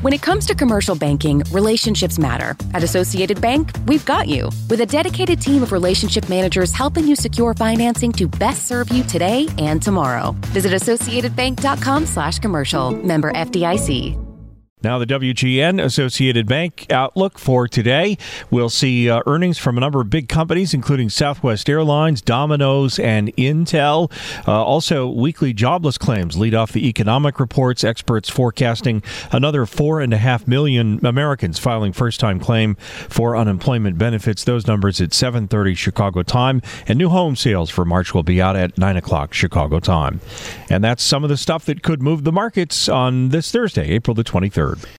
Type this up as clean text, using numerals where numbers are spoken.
When it comes to commercial banking, relationships matter. At Associated Bank, we've got you. With a dedicated team of relationship managers helping you secure financing to best serve you today and tomorrow. Visit AssociatedBank.com/commercial. Member FDIC. Now the WGN Associated Bank outlook for today. We'll see earnings from a number of big companies, including Southwest Airlines, Domino's, and Intel. Also, weekly jobless claims lead off the economic reports. Experts forecasting another 4.5 million Americans filing first-time claim for unemployment benefits. Those numbers at 7:30 Chicago time. And new home sales for March will be out at 9 o'clock Chicago time. And that's some of the stuff that could move the markets on this Thursday, April the 23rd.